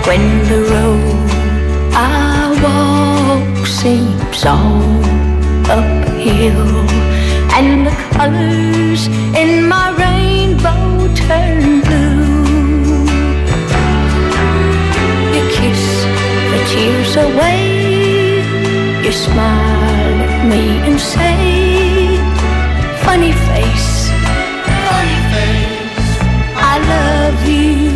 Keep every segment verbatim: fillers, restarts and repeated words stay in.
when the road I walk seems all uphill, and the colors in my rainbow turn blue. You kiss the tears away, you smile at me and say, funny face, funny face, I love you.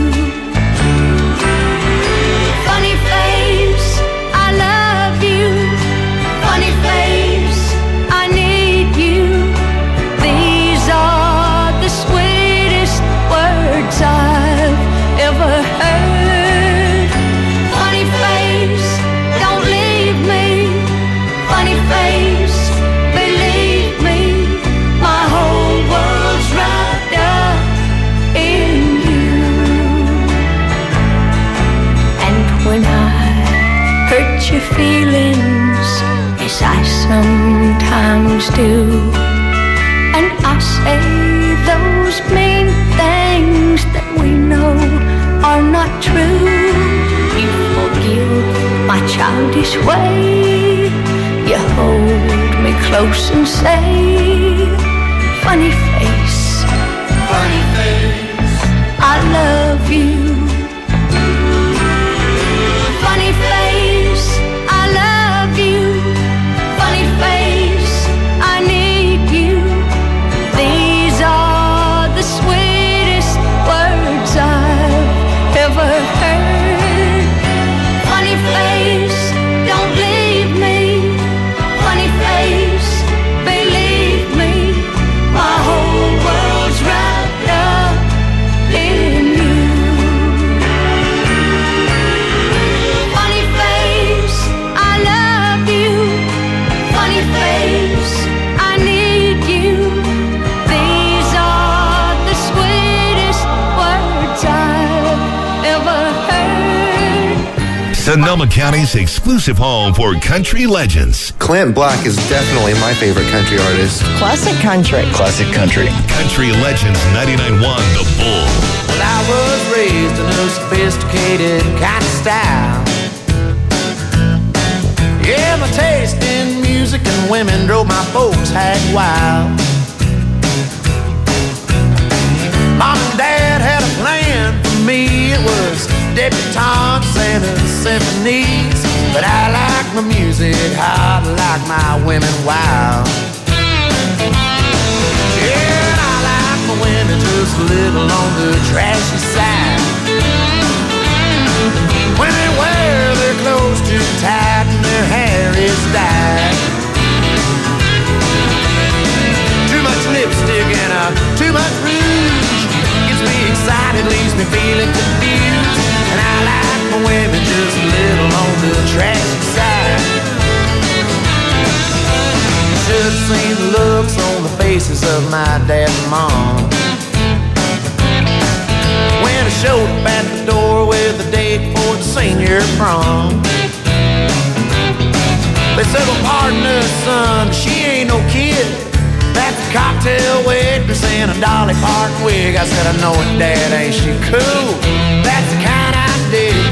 Funny face, I love you. Funny face, I need you. These are the sweetest words I've ever heard. Funny face, don't leave me. Funny face, believe me, my whole world's wrapped up in you. And when I hurt your feelings, as I sometimes do, and I say those mean things that we know are not true, you forgive my childish way. You hold me close and say, funny face, funny face, I love you. Funny face, I love you. Funny face, I need you. These are the sweetest words I've ever heard. Funny face, don't leave me. Funny face, believe me, my whole world's wrapped up in you. Funny face, I love you. Funny face, I need you. These are the sweetest words I've ever heard. Sonoma County's exclusive home for country legends. Clint Black is definitely my favorite country artist. Classic country. Classic country. Country Legends ninety-nine point one The Bull. Well, I was raised in a sophisticated kind of style. Yeah, my taste in music and women drove my folks hag wild. Mom and Dad had a plan for me. It was debutantes and symphonies. But I like my music hot, like my women wild. Yeah, and I like my women just a little on the trashy side. When they wear their clothes too tight and their hair is dyed. Too much lipstick and uh, too much rouge gets me excited, leaves me feeling confused. And I like my women just a little on the trashy side. Should have seen the looks on the faces of my dad and mom when I showed up at the door with a date for the senior prom. They said, well, pardon us, son, she ain't no kid. That's a cocktail waitress and a Dolly Parton wig. I said, I know it, Dad, ain't she cool? That's the kind I dig.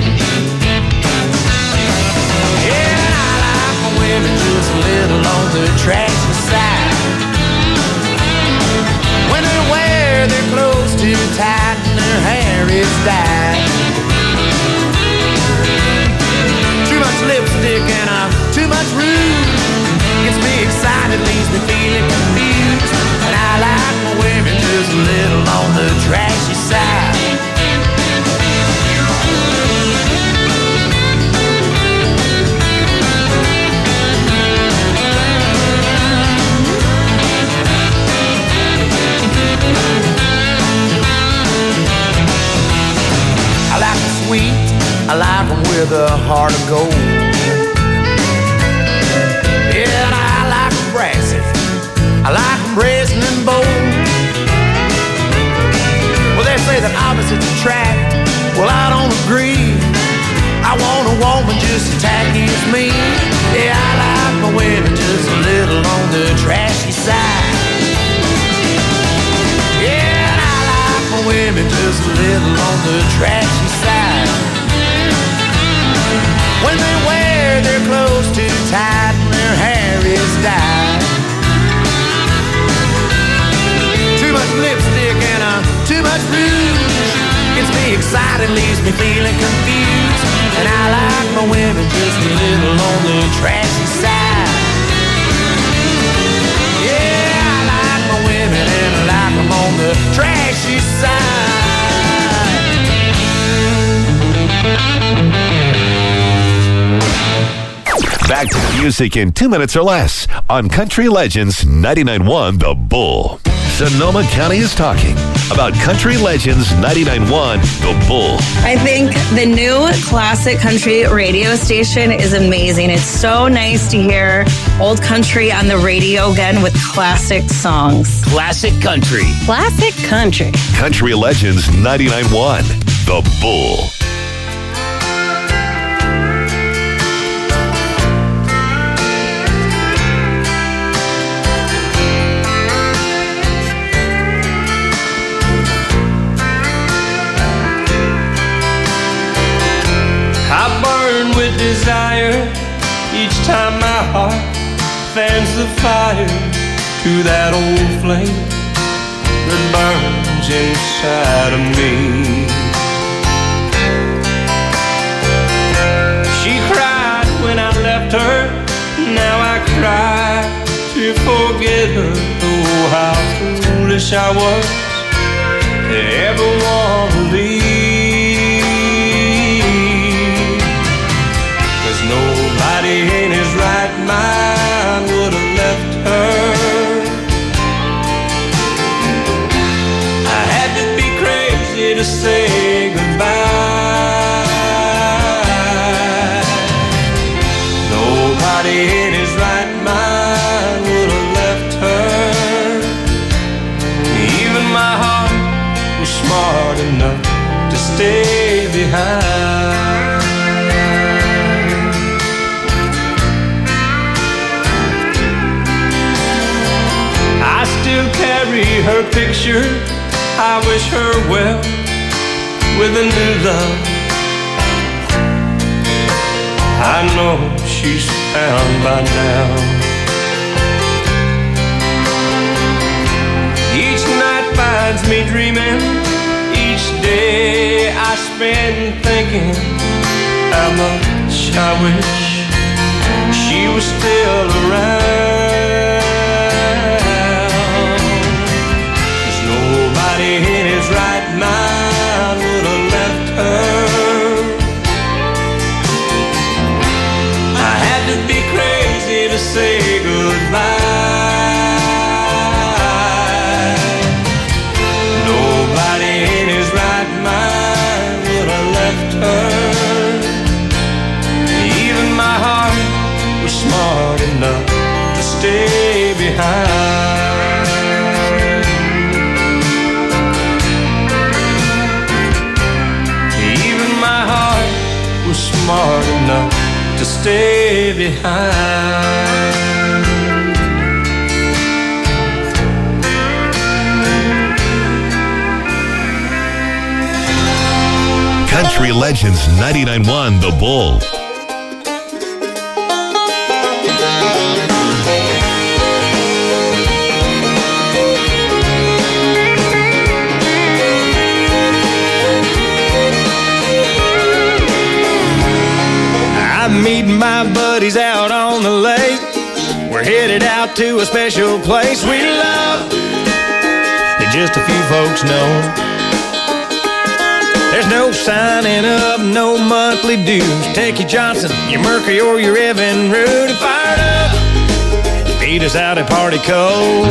Yeah, and I like my women just a little on the trashy side. When they wear their clothes too tight and their hair is dyed. Too much lipstick and uh, too much rouge gets me excited, leaves me feeling confused. And I like my women just a little on the trashy side. I like them sweet, I like them with a heart of gold. Yeah, and I like them brassy, I like them brazen and bold. Well, they say that opposites attract, well, I don't agree. I want a woman just as tacky as me. Yeah, I like my women just a little on the trashy side. Yeah, and I like my women just a little on the trashy side. leaves me feeling confused. And I like my women just a little on the trashy side. Yeah, I like my women and I like them on the trashy side. Back to the music in two minutes or less on Country Legends ninety-nine point one The Bull. Sonoma County is talking about Country Legends ninety-nine point one The Bull. I think the new classic country radio station is amazing. It's so nice to hear old country on the radio again with classic songs. Classic country. Classic country. Country Legends ninety-nine point one The Bull. Desire each time my heart fans the fire to that old flame that burns inside of me. She cried when I left her, now I cry to forget her. Oh, how foolish I was to ever want to leave. Nobody in his right mind would have left her. I had to be crazy to say goodbye. Nobody in his right mind would have left her. Even my heart was smart enough to stay behind. Still carry her picture. I wish her well with a new love. I know she's found by now. Each night finds me dreaming. Each day I spend thinking how much I wish she was still around. Nobody in his right mind would have left her. I had to be crazy to say goodbye. Nobody in his right mind would have left her. Even my heart was smart enough to stay behind. Smart enough to stay behind. Country Legends ninety-nine point one The Bull. I'm meeting my buddies out on the lake. We're headed out to a special place we love that just a few folks know. There's no signing up, no monthly dues. Take your Johnson, your Mercury, or your Evan Root and fired up. Beat us out at Party Cove.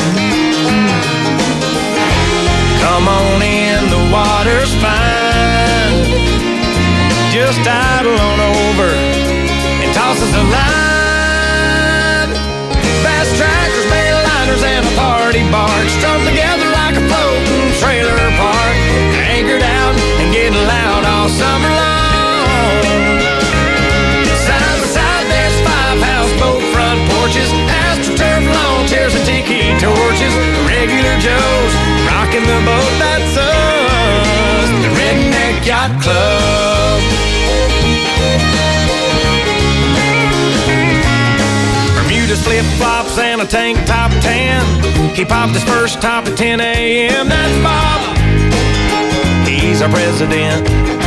Come on in, the water's fine. Just idle on over and toss us a line. Fast trackers, mainliners, and a party barge strung together like a floating trailer park. Anchored out and getting loud all summer long. Side by side, there's five houseboat front porches, astroturf lawn chairs and tiki torches. Regular Joes rocking the boat, that's us, the Redneck Yacht Club. Bermuda's flip-flops and a tank top tan. He popped his first top at ten a.m. That's Bob. He's he's our president.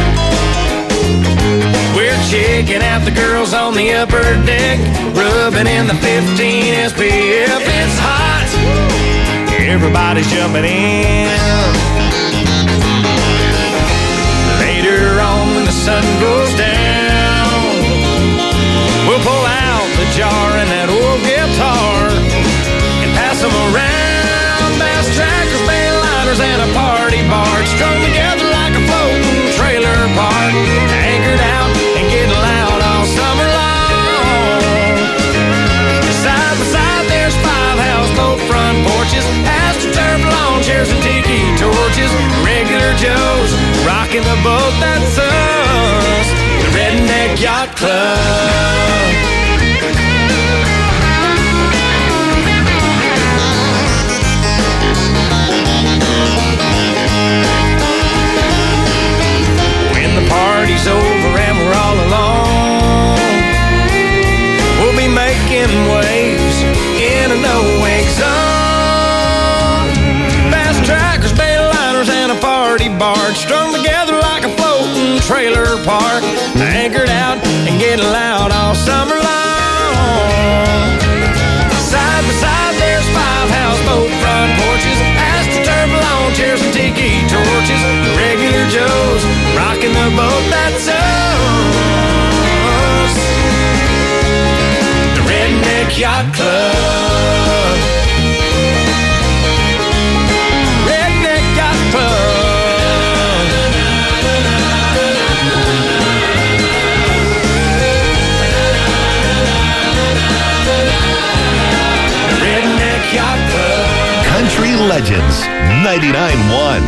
We're checking out the girls on the upper deck, rubbing in the fifteen S P F. It's hot, everybody's jumping in. Later on when the sun goes down, we'll pull out the jar and that old guitar and pass them around. Bass trackers, bayliners, and a party barge strung together like a floating trailer park, anchored out and getting loud all summer long. Side by side there's five houseboat front porches, astroturf lawn chairs and tiki torches, regular Joes rocking the boat that's us, the Redneck Yacht Club. Party's over and we're all alone, we'll be making waves in a no-wake zone. Bass trackers, bayliners, and a party barge strung together like a floating trailer park, anchored out and getting loud all summer long. Side by side there's five houseboat front porches, astroturf lawn chairs and tiki torches, regular Joes rocking the boat that's us, the Redneck Yacht Club. Redneck Yacht Club. The Redneck Yacht Club. Country Legends ninety-nine point one.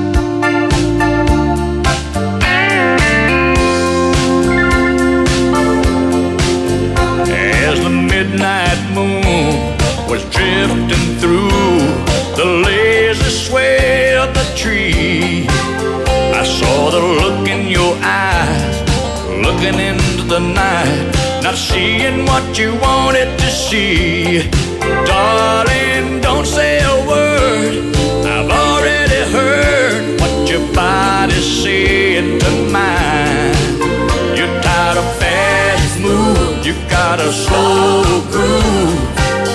Midnight moon was drifting through the lazy sway of the tree. I saw the look in your eyes, looking into the night, not seeing what you wanted to see. Darling, don't say a word, I've already heard what your body's saying to mine. You're tired of fast moves, you got a slow groove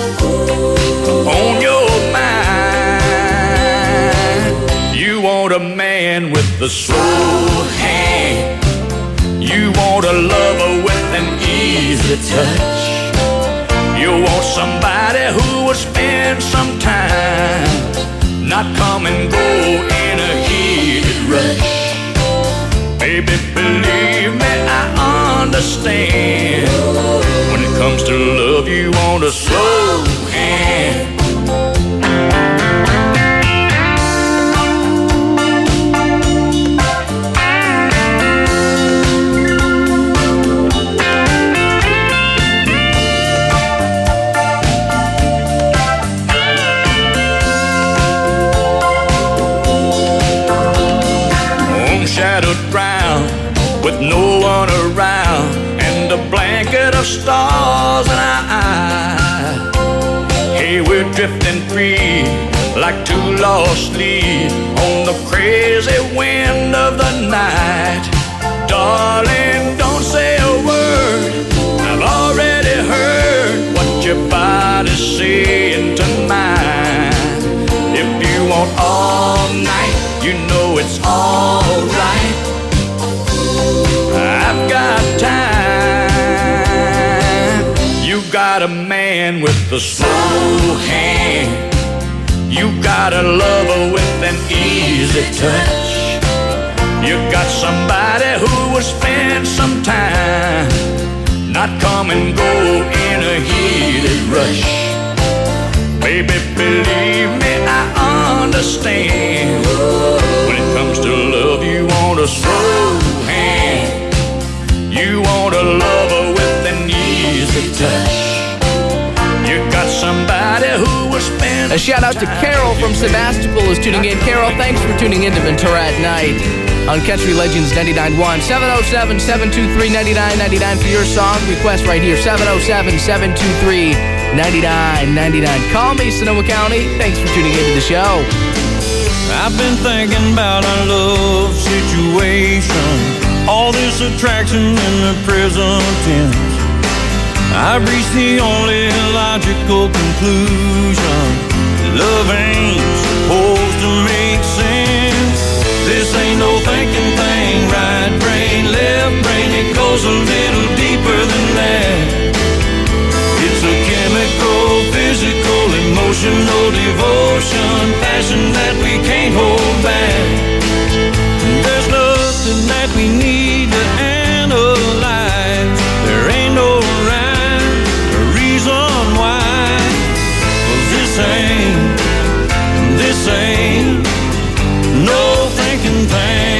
on your mind. You want a man with a slow hand, you want a lover with an easy touch, you want somebody who will spend some time, not come and go in a heated rush. Baby, believe me, I understand. When it comes to love, you want a slow hand. Shadowed ground with no one around, and a blanket of stars in our eyes. Hey, we're drifting free like two lost leaves on the crazy wind of the night. Darling, don't say a word, I've already heard what your body's saying to mine. If you want all night, you know it's alright. I've got time. You got a man with a slow hand, you got a lover with an easy touch, you got somebody who will spend some time, not come and go in a heated rush. Baby, believe me, I understand. When it comes to love, you want a slow hand, you want a lover with an easy touch, you got somebody who will spend. A shout out to Carol from Sebastopol is tuning in. Carol, thanks for tuning in to Ventura at Night on Country Legends ninety-nine point one. seven oh seven, seven two three, nine nine nine nine for your song request right here. seven oh seven, seven two three, nine nine nine nine. Call me, Sonoma County. Thanks for tuning into the show. I I've been thinking about our love situation, all this attraction in the present tense. I've reached the only logical conclusion: love ain't supposed to make sense. This ain't no thinking thing, right brain, left brain, it goes a little deeper than that. It's a chemical, physical, emotional devotion, passion that we can't hold back. There's nothing that we need to analyze. There ain't no rhyme or reason why. 'Cause this ain't, this ain't no thinking thing.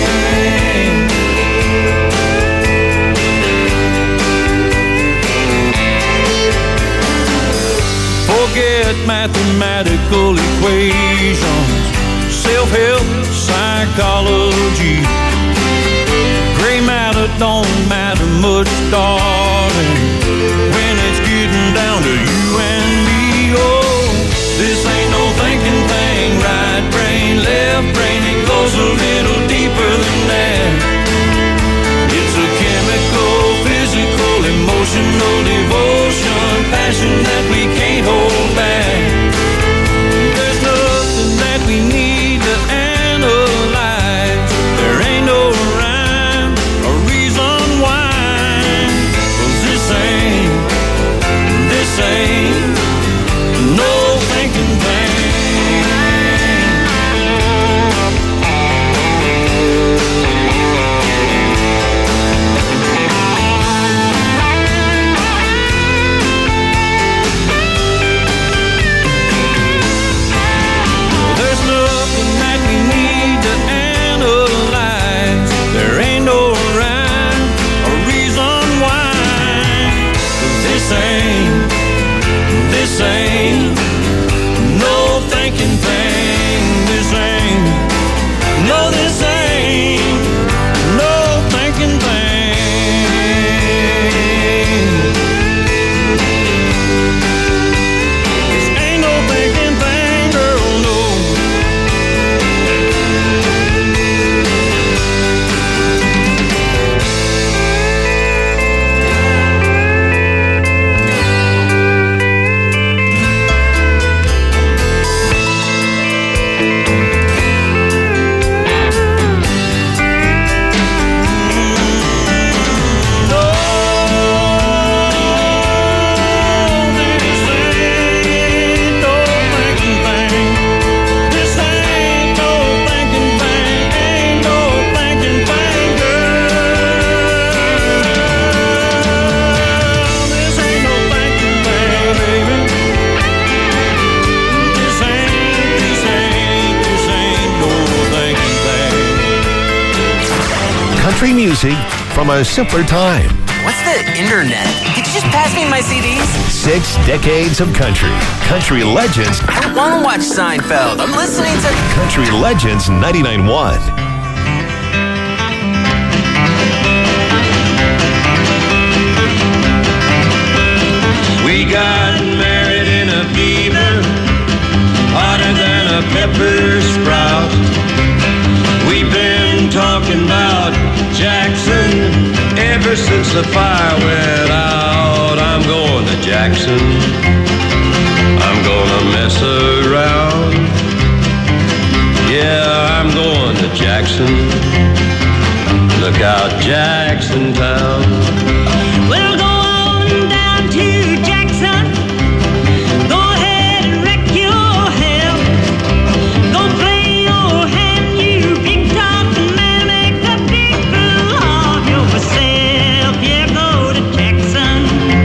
Forget mathematical equations, self-help, psychology. Gray matter don't matter much, darling, when it's getting down to you and me. Oh, this ain't no thinking thing, right brain, left brain, it goes a little deeper than that. It's a chemical, physical, emotional devotion, passion that we can't hold back. There's nothing that we need to analyze. There ain't no rhyme or reason why. 'Cause this ain't, this ain't no thinking thing. There's nothing that we need to analyze. There ain't no rhyme or reason why. 'Cause this ain't, this ain't no thinking thing. This ain't, no, this ain't no thinking thing. This ain't no thinking thing, girl, no. Country music from a simpler time. What's the internet? Could you just pass me my C Ds? Six decades of country. Country Legends. I don't want to watch Seinfeld. I'm listening to Country Legends ninety-nine point one. We got married in a fever, hotter than a pepper sprout. We've been talking about Jackson ever since the fire went out. I'm going to Jackson, I'm gonna mess around. Yeah, I'm going to Jackson. Look out, Jackson Town. Well, go on down to Jackson. Go ahead and wreck your hell. Go play your hand, you big talking man. Make a big fool of yourself. Yeah, go to Jackson.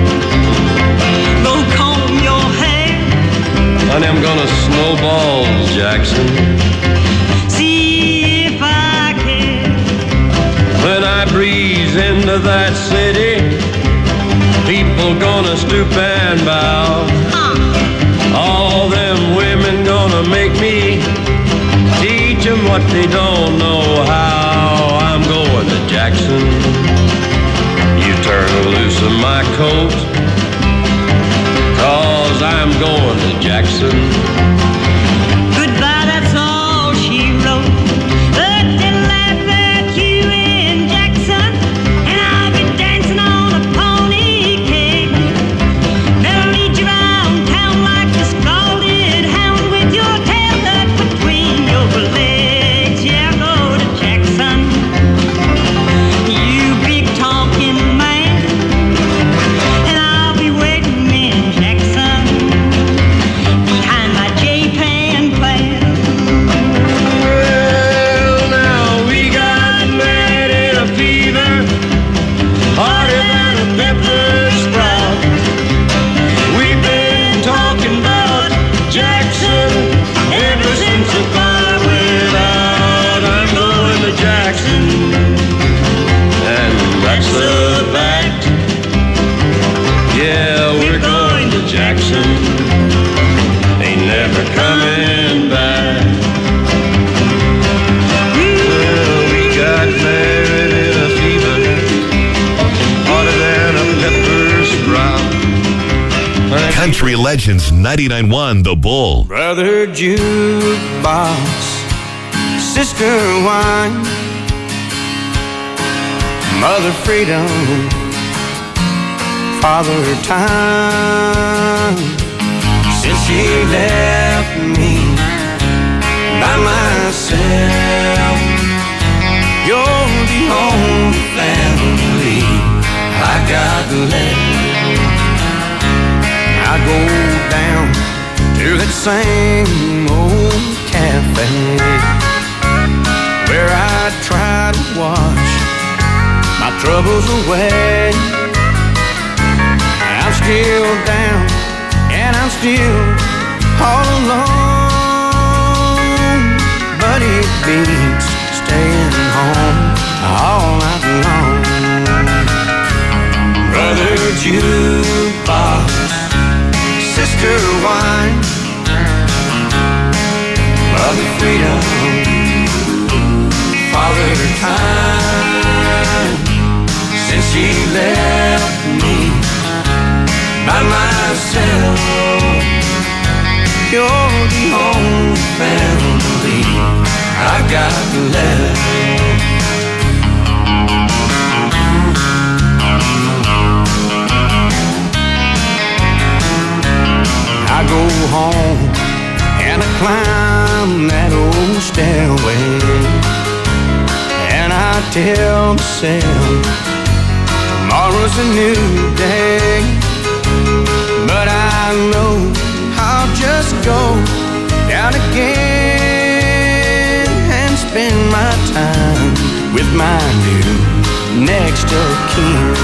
Go comb your hair. Honey, I'm gonna snowball Jackson. See if I can. When I breeze into that city, people gonna stoop and bow. All them women gonna make me teach them what they don't know how. I'm going to Jackson. You turn loose of my coat, 'cause I'm going to Jackson. Goodbye, that's all she Country Legends ninety-nine point one The Bull. Brother jukebox, sister wine, mother freedom, father time. Since she left me by myself, you're the only family I got left. I go down to that same old cafe where I try to wash my troubles away. I'm still down and I'm still all alone, but it beats staying home all night long. Brother jukebox, sister wine, mother freedom, father time. Since she left me by myself, you're the only family I've got left. I go home and I climb that old stairway, and I tell myself tomorrow's a new day. But I know I'll just go down again and spend my time with my new next of kin.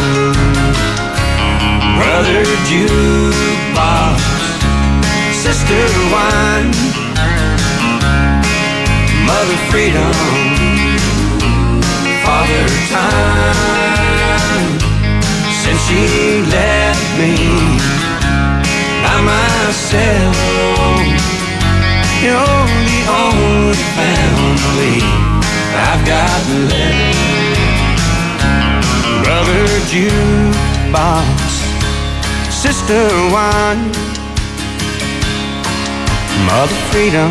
Brother jukebox, sister wine, mother freedom, father time. Since she left me by myself, you're the only family I've got left. Brother jukebox, sister wine, mother freedom,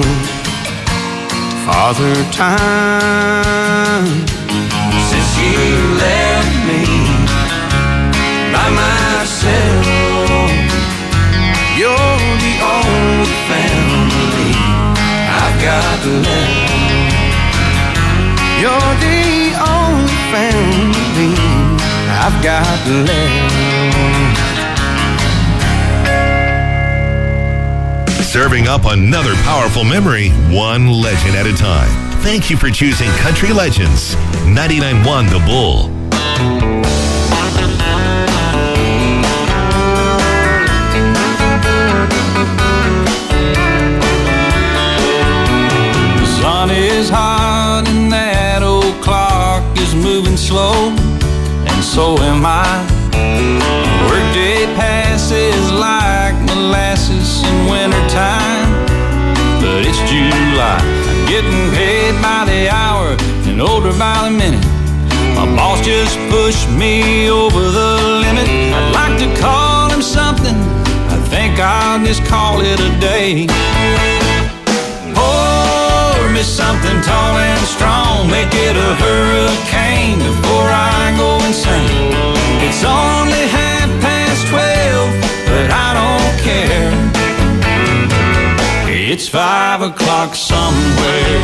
father time. Since you left me by myself, you're the only family I've got left. You're the only family I've got left. Serving up another powerful memory, one legend at a time. Thank you for choosing Country Legends ninety-nine point one The Bull. The sun is hot and that old clock is moving slow, and so am I. Workday passes like molasses in wintertime, but it's July. I'm getting paid by the hour and older by the minute. My boss just pushed me over the limit. I'd like to call him something, I think I'll just call it a day. Pour me something tall and strong, make it a hurricane before I go insane. It's only half past twelve, but I don't care. It's five o'clock somewhere.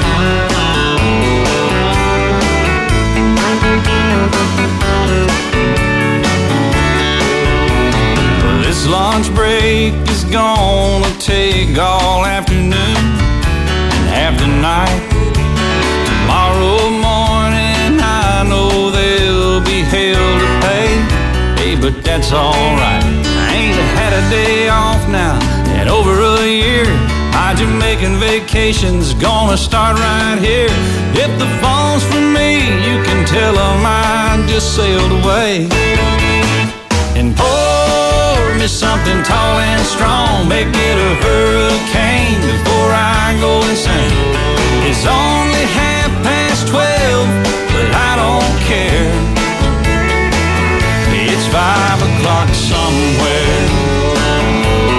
Well, this lunch break is gonna take all afternoon and half the night. Tomorrow morning I know there'll be hell to pay. Hey, but that's alright. I ain't had a day off now in over a year. My Jamaican vacation's gonna start right here. If the phone's for me, you can tell them I just sailed away. And pour me something tall and strong, make it a hurricane before I go insane. It's only half past twelve, but I don't care. It's five o'clock somewhere.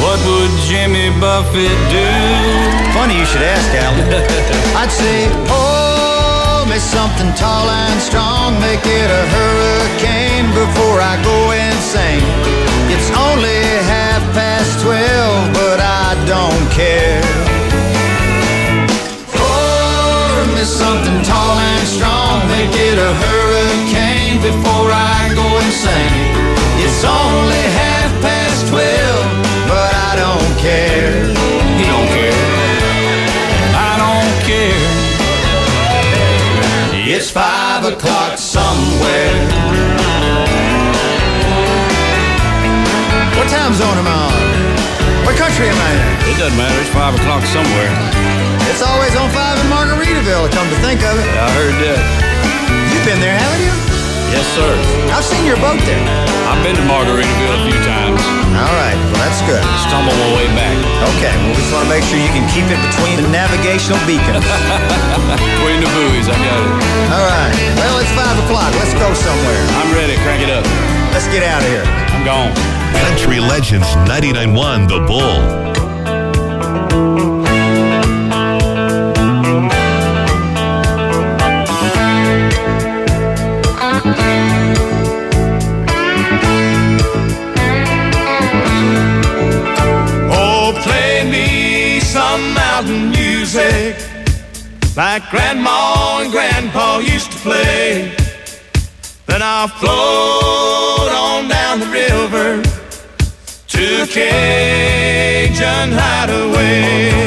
What would Jimmy Buffett do? Funny you should ask, Alan. I'd say, hold me something tall and strong, make it a hurricane before I go insane. It's only half past twelve, but I don't care. Hold me something tall and strong, make it a hurricane before I go insane. It's only half past twelve, but I don't care. You don't care. I don't care. It's five o'clock somewhere. What time zone am I on? What country am I in? It doesn't matter. It's five o'clock somewhere. It's always on five in Margaritaville, come to think of it. I heard that. You've been there, haven't you? Yes, sir. I've seen your boat there. I've been to Margaritaville a few times. All right, well, that's good. Stumble my way back. Okay, well, we just want to make sure you can keep it between the navigational beacons. Between the buoys, I got it. All right, well, it's five o'clock. Let's go somewhere. I'm ready. Crank it up. Let's get out of here. I'm gone. Country Legends ninety-nine point one The Bull. Mountain music like Grandma and Grandpa used to play. Then I'll float on down the river to a Cajun hideaway.